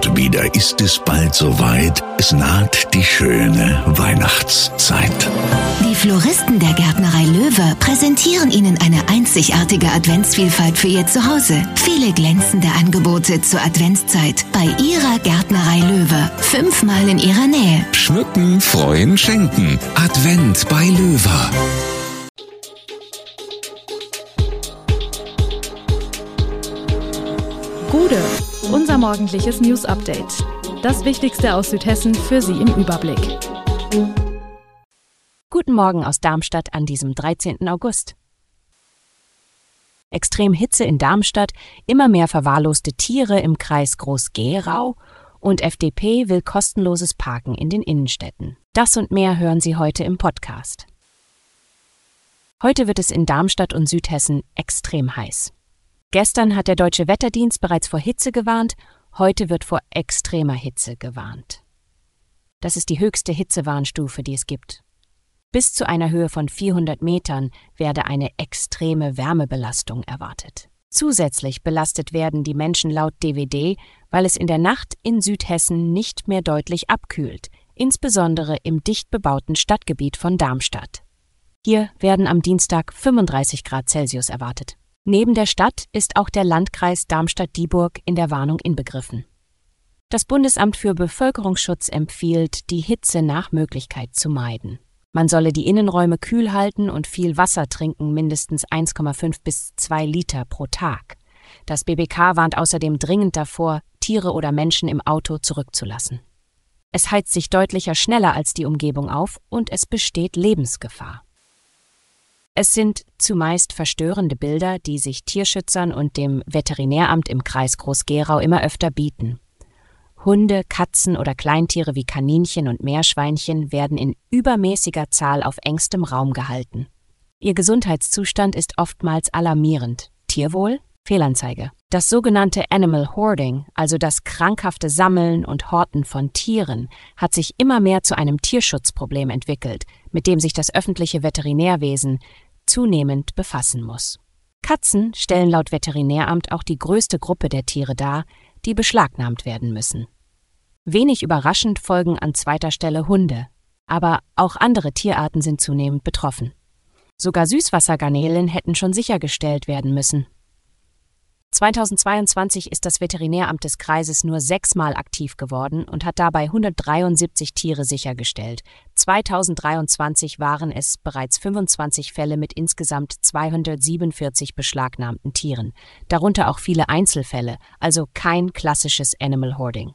Und wieder ist es bald soweit. Es naht die schöne Weihnachtszeit. Die Floristen der Gärtnerei Löwe präsentieren Ihnen eine einzigartige Adventsvielfalt für Ihr Zuhause. Viele glänzende Angebote zur Adventszeit bei Ihrer Gärtnerei Löwe. 5-mal in Ihrer Nähe. Schmücken, freuen, schenken. Advent bei Löwe. Gude, unser morgendliches News-Update. Das Wichtigste aus Südhessen für Sie im Überblick. Guten Morgen aus Darmstadt an diesem 13. August. Extremhitze in Darmstadt, immer mehr verwahrloste Tiere im Kreis Groß-Gerau und FDP will kostenloses Parken in den Innenstädten. Das und mehr hören Sie heute im Podcast. Heute wird es in Darmstadt und Südhessen extrem heiß. Gestern hat der Deutsche Wetterdienst bereits vor Hitze gewarnt, heute wird vor extremer Hitze gewarnt. Das ist die höchste Hitzewarnstufe, die es gibt. Bis zu einer Höhe von 400 Metern werde eine extreme Wärmebelastung erwartet. Zusätzlich belastet werden die Menschen laut DWD, weil es in der Nacht in Südhessen nicht mehr deutlich abkühlt, insbesondere im dicht bebauten Stadtgebiet von Darmstadt. Hier werden am Dienstag 35 Grad Celsius erwartet. Neben der Stadt ist auch der Landkreis Darmstadt-Dieburg in der Warnung inbegriffen. Das Bundesamt für Bevölkerungsschutz empfiehlt, die Hitze nach Möglichkeit zu meiden. Man solle die Innenräume kühl halten und viel Wasser trinken, mindestens 1,5 bis 2 Liter pro Tag. Das BBK warnt außerdem dringend davor, Tiere oder Menschen im Auto zurückzulassen. Es heizt sich deutlicher schneller als die Umgebung auf und es besteht Lebensgefahr. Es sind zumeist verstörende Bilder, die sich Tierschützern und dem Veterinäramt im Kreis Groß-Gerau immer öfter bieten. Hunde, Katzen oder Kleintiere wie Kaninchen und Meerschweinchen werden in übermäßiger Zahl auf engstem Raum gehalten. Ihr Gesundheitszustand ist oftmals alarmierend. Tierwohl? Fehlanzeige. Das sogenannte Animal Hoarding, also das krankhafte Sammeln und Horten von Tieren, hat sich immer mehr zu einem Tierschutzproblem entwickelt, mit dem sich das öffentliche Veterinärwesen zunehmend befassen muss. Katzen stellen laut Veterinäramt auch die größte Gruppe der Tiere dar, die beschlagnahmt werden müssen. Wenig überraschend folgen an zweiter Stelle Hunde, aber auch andere Tierarten sind zunehmend betroffen. Sogar Süßwassergarnelen hätten schon sichergestellt werden müssen. 2022 ist das Veterinäramt des Kreises nur 6-mal aktiv geworden und hat dabei 173 Tiere sichergestellt. 2023 waren es bereits 25 Fälle mit insgesamt 247 beschlagnahmten Tieren, darunter auch viele Einzelfälle, also kein klassisches Animal Hoarding.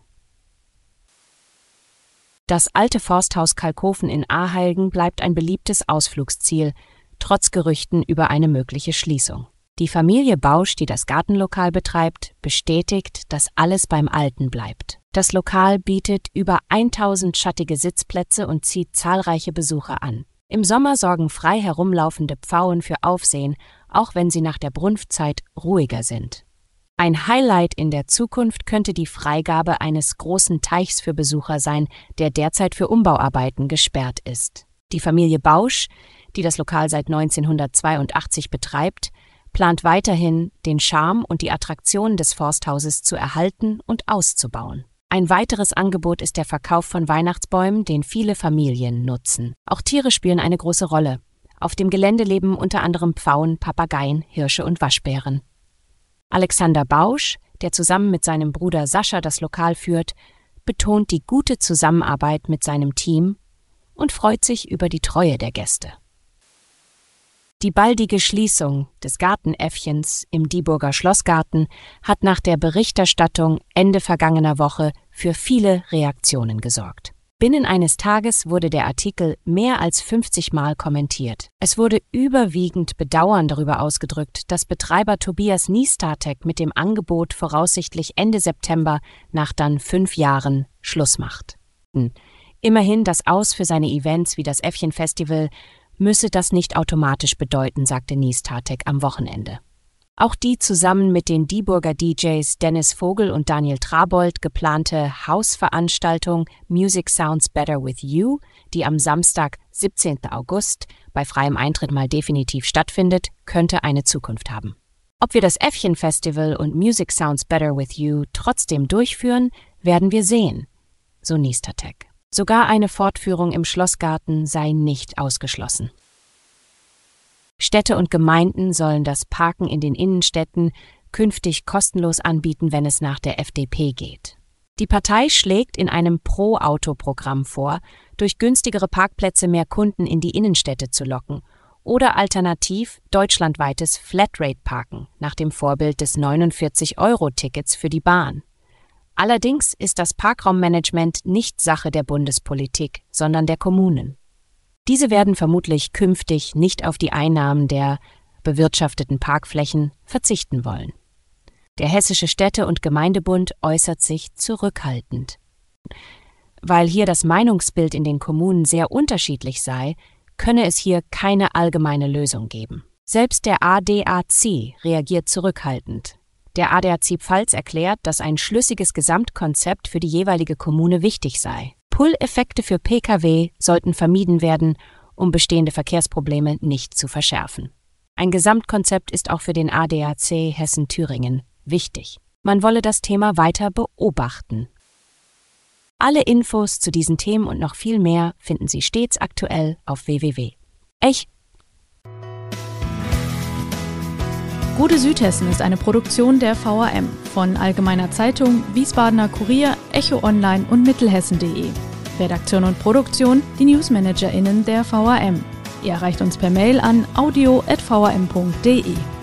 Das alte Forsthaus Kalkofen in Aheilgen bleibt ein beliebtes Ausflugsziel, trotz Gerüchten über eine mögliche Schließung. Die Familie Bausch, die das Gartenlokal betreibt, bestätigt, dass alles beim Alten bleibt. Das Lokal bietet über 1000 schattige Sitzplätze und zieht zahlreiche Besucher an. Im Sommer sorgen frei herumlaufende Pfauen für Aufsehen, auch wenn sie nach der Brunftzeit ruhiger sind. Ein Highlight in der Zukunft könnte die Freigabe eines großen Teichs für Besucher sein, der derzeit für Umbauarbeiten gesperrt ist. Die Familie Bausch, die das Lokal seit 1982 betreibt, plant weiterhin, den Charme und die Attraktion des Forsthauses zu erhalten und auszubauen. Ein weiteres Angebot ist der Verkauf von Weihnachtsbäumen, den viele Familien nutzen. Auch Tiere spielen eine große Rolle. Auf dem Gelände leben unter anderem Pfauen, Papageien, Hirsche und Waschbären. Alexander Bausch, der zusammen mit seinem Bruder Sascha das Lokal führt, betont die gute Zusammenarbeit mit seinem Team und freut sich über die Treue der Gäste. Die baldige Schließung des Gartenäffchens im Dieburger Schlossgarten hat nach der Berichterstattung Ende vergangener Woche für viele Reaktionen gesorgt. Binnen eines Tages wurde der Artikel mehr als 50 Mal kommentiert. Es wurde überwiegend Bedauern darüber ausgedrückt, dass Betreiber Tobias Niestatek mit dem Angebot voraussichtlich Ende September nach dann 5 Jahren Schluss macht. Immerhin das Aus für seine Events wie das Äffchen-Festival müsse das nicht automatisch bedeuten, sagte Niestatek am Wochenende. Auch die zusammen mit den Dieburger DJs Dennis Vogel und Daniel Trabold geplante Hausveranstaltung Music Sounds Better With You, die am Samstag, 17. August, bei freiem Eintritt mal definitiv stattfindet, könnte eine Zukunft haben. Ob wir das Äffchen-Festival und Music Sounds Better With You trotzdem durchführen, Werden wir sehen, so Niestatek. Sogar eine Fortführung im Schlossgarten sei nicht ausgeschlossen. Städte und Gemeinden sollen das Parken in den Innenstädten künftig kostenlos anbieten, wenn es nach der FDP geht. Die Partei schlägt in einem Pro-Auto-Programm vor, durch günstigere Parkplätze mehr Kunden in die Innenstädte zu locken oder alternativ deutschlandweites Flatrate-Parken nach dem Vorbild des 49-Euro-Tickets für die Bahn. Allerdings ist das Parkraummanagement nicht Sache der Bundespolitik, sondern der Kommunen. Diese werden vermutlich künftig nicht auf die Einnahmen der bewirtschafteten Parkflächen verzichten wollen. Der Hessische Städte- und Gemeindebund äußert sich zurückhaltend. Weil hier das Meinungsbild in den Kommunen sehr unterschiedlich sei, könne es hier keine allgemeine Lösung geben. Selbst der ADAC reagiert zurückhaltend. Der ADAC Pfalz erklärt, dass ein schlüssiges Gesamtkonzept für die jeweilige Kommune wichtig sei. Pull-Effekte für Pkw sollten vermieden werden, um bestehende Verkehrsprobleme nicht zu verschärfen. Ein Gesamtkonzept ist auch für den ADAC Hessen-Thüringen wichtig. Man wolle das Thema weiter beobachten. Alle Infos zu diesen Themen und noch viel mehr finden Sie stets aktuell auf www. Gute Südhessen ist eine Produktion der VRM von Allgemeiner Zeitung, Wiesbadener Kurier, Echo Online und Mittelhessen.de. Redaktion und Produktion, die NewsmanagerInnen der VRM. Ihr erreicht uns per Mail an audio@vrm.de.